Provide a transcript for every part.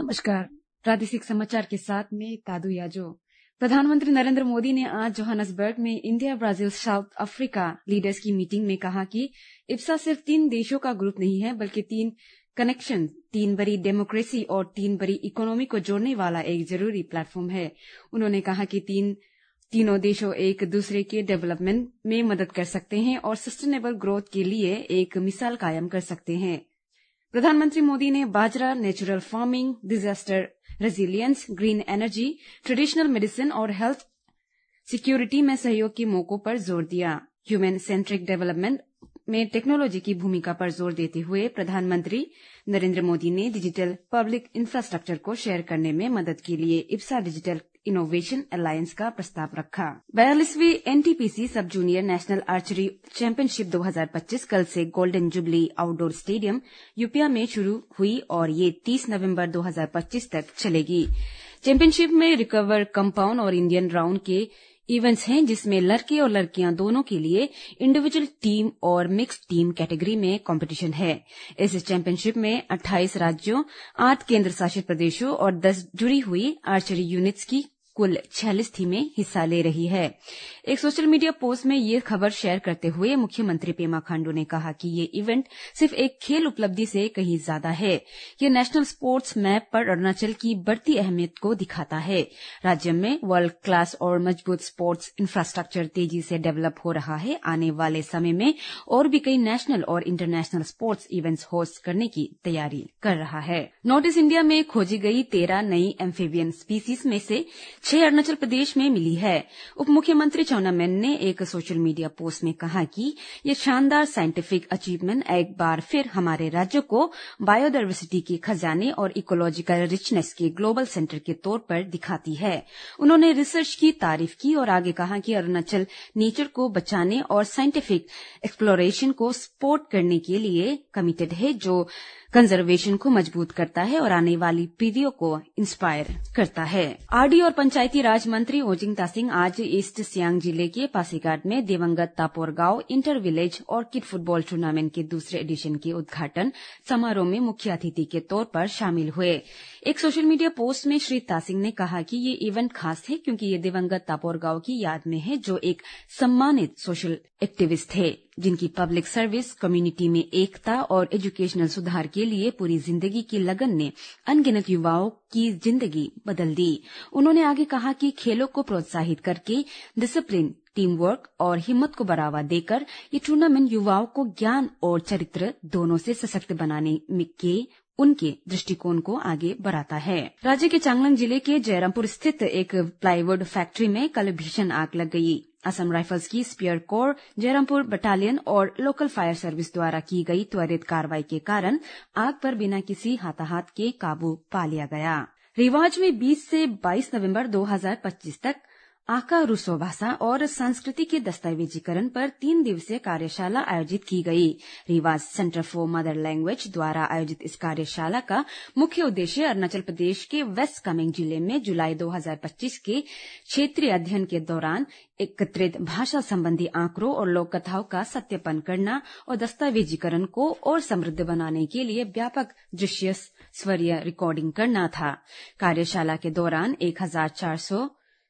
नमस्कार। प्रादेशिक समाचार के साथ में तादू याजो। प्रधानमंत्री नरेंद्र मोदी ने आज जोहान्सबर्ग में India Brazil South Africa leaders की मीटिंग में कहा कि इब्सा सिर्फ 3 देशों का ग्रुप नहीं है, बल्कि 3 कनेक्शन, 3 बड़ी डेमोक्रेसी और 3 बड़ी इकोनॉमी को जोड़ने वाला एक जरूरी प्लेटफॉर्म है। उन्होंने कहा कि तीनों देशों एक दूसरे के डेवलपमेंट में मदद कर सकते हैं और सस्टेनेबल ग्रोथ के लिए एक मिसाल कायम कर सकते हैं। प्रधानमंत्री मोदी ने बाजरा, natural farming, disaster resilience, green energy, traditional medicine और हेल्थ सिक्योरिटी में सहयोग के मौकों पर जोर दिया। ह्यूमन सेंट्रिक डेवलपमेंट में टेक्नोलॉजी की भूमिका पर जोर देते हुए प्रधानमंत्री नरेंद्र मोदी ने डिजिटल पब्लिक इंफ्रास्ट्रक्चर को शेयर करने में मदद के लिए इब्सा डिजिटल इनोवेशन अलायंस का प्रस्ताव रखा। 42वीं NTPC sub junior national archery championship 2025 कल से golden jubilee outdoor stadium Yupia में शुरू हुई और ये 30 नवंबर 2025 तक चलेगी। चैंपियनशिप में रिकवर, कंपाउंड और इंडियन राउंड के इवेंट्स हैं, जिसमें लड़के और लड़कियां दोनों के लिए इंडिविजुअल टीम और मिक्स्ड टीम कैटेगरी में कंपटीशन है। इस चैंपियनशिप में 28 राज्यों, 8 केंद्र शासित प्रदेशों और 10 जुड़ी हुई आर्चरी यूनिट्स की कुल 46 टीमें हिस्सा ले रही है। एक सोशल मीडिया पोस्ट में ये खबर शेयर करते हुए मुख्यमंत्री पेमा खांडू ने कहा कि ये इवेंट सिर्फ एक खेल उपलब्धि से कहीं ज्यादा है। ये नेशनल स्पोर्ट्स मैप पर अरुणाचल की बढ़ती अहमियत को दिखाता है। राज्य में वर्ल्ड क्लास और मजबूत स्पोर्ट्स इंफ्रास्ट्रक्चर तेजी से डेवलप हो रहा है। आने वाले समय में और भी कई नेशनल और इंटरनेशनल स्पोर्ट्स इवेंट्स होस्ट करने की तैयारी कर रहा है। नॉर्थ ईस्ट इंडिया में खोजी गई 13 नई एम्फीबियन स्पीसीज में से 6 अरुणाचल प्रदेश में मिली है। उप मुख्यमंत्री चाउना मेन ने एक सोशल मीडिया पोस्ट में कहा कि ये शानदार साइंटिफिक अचीवमेंट एक बार फिर हमारे राज्य को बायोडायवर्सिटी के खजाने और इकोलॉजिकल रिचनेस के ग्लोबल सेंटर के तौर पर दिखाती है। उन्होंने रिसर्च की तारीफ की और आगे कहा कि अरुणाचल नेचर को बचाने और साइंटिफिक एक्सप्लोरेशन को सपोर्ट करने के लिए कमिटेड है, जो कंजर्वेशन को मजबूत करता है और आने वाली पीढ़ियों को इंस्पायर करता है। आरडी और पंचायती राज मंत्री ओजिंग तासिंग आज ईस्ट सियांग जिले के पासीघाट में दिवंगत तापोर गांव inter village orchid football tournament के दूसरे एडिशन के उद्घाटन समारोह में मुख्य अतिथि के तौर पर शामिल हुए। एक सोशल मीडिया पोस्ट में श्री तासिंग ने कहा कि ये इवेंट खास है क्योंकि ये दिवंगत तापोर गांव की याद में है, जो एक सम्मानित सोशल एक्टिविस्ट थे जिनकी पब्लिक सर्विस, कम्युनिटी में एकता और एजुकेशनल सुधार के लिए पूरी जिंदगी की लगन ने अनगिनत युवाओं की जिंदगी बदल दी। उन्होंने आगे कहा कि खेलों को प्रोत्साहित करके डिसिप्लिन, टीम वर्क और हिम्मत को बढ़ावा देकर ये टूर्नामेंट युवाओं को ज्ञान और चरित्र दोनों से सशक्त बनाने के उनके दृष्टिकोण को आगे बढ़ाता है। राज्य के चांगलांग जिले के जयरामपुर स्थित एक प्लाईवुड फैक्ट्री में कल भीषण आग लग गई। असम राइफल्स की स्पीयर कोर, जयरामपुर बटालियन और लोकल फायर सर्विस द्वारा की गई त्वरित कार्रवाई के कारण आग पर बिना किसी हाथाहाथ के काबू पा लिया गया। रिवाज में 20 से 22 नवंबर 2025 तक आका रूसो भाषा और संस्कृति के दस्तावेजीकरण पर 3 दिवसीय कार्यशाला आयोजित की गई। रिवाज सेंटर फॉर मदर लैंग्वेज द्वारा आयोजित इस कार्यशाला का मुख्य उद्देश्य अरुणाचल प्रदेश के वेस्ट कामेंग जिले में जुलाई 2025 के क्षेत्रीय अध्ययन के दौरान एकत्रित भाषा संबंधी आंकड़ों और लोक कथाओं का सत्यापन करना और दस्तावेजीकरण को और समृद्ध बनाने के लिए व्यापक दृश्य स्वरीय रिकॉर्डिंग करना था। कार्यशाला के दौरान 1400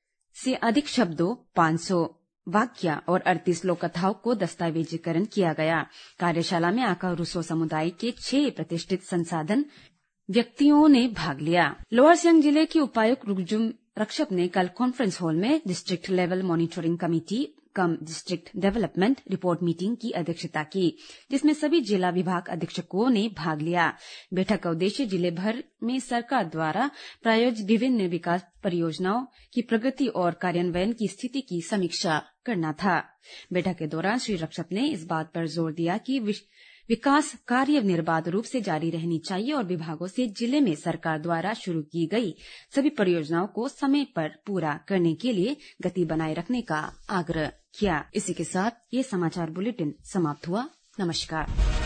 से अधिक शब्दों, 500 वाक्य और 38 लोक कथाओं को दस्तावेजीकरण किया गया। कार्यशाला में आका रूसो समुदाय के 6 प्रतिष्ठित संसाधन व्यक्तियों ने भाग लिया। लोअर सियांग जिले के उपायुक्त रुगजुम रक्षक ने कल कॉन्फ्रेंस हॉल में district level monitoring committee cum district development report meeting की अध्यक्षता की, जिसमें सभी जिला विभाग अधीक्षकों ने भाग लिया। बैठक का उद्देश्य जिले भर में सरकार द्वारा प्रायोजित विभिन्न विकास परियोजनाओं की प्रगति और कार्यान्वयन की स्थिति की समीक्षा करना था। बैठक के दौरान श्री रक्षक ने इस बात पर जोर दिया कि विकास कार्य निर्बाध रूप से जारी रहनी चाहिए और विभागों से जिले में सरकार द्वारा शुरू की गई सभी परियोजनाओं को समय पर पूरा करने के लिए गति बनाए रखने का आग्रह किया। इसी के साथ ये समाचार बुलेटिन समाप्त हुआ। नमस्कार।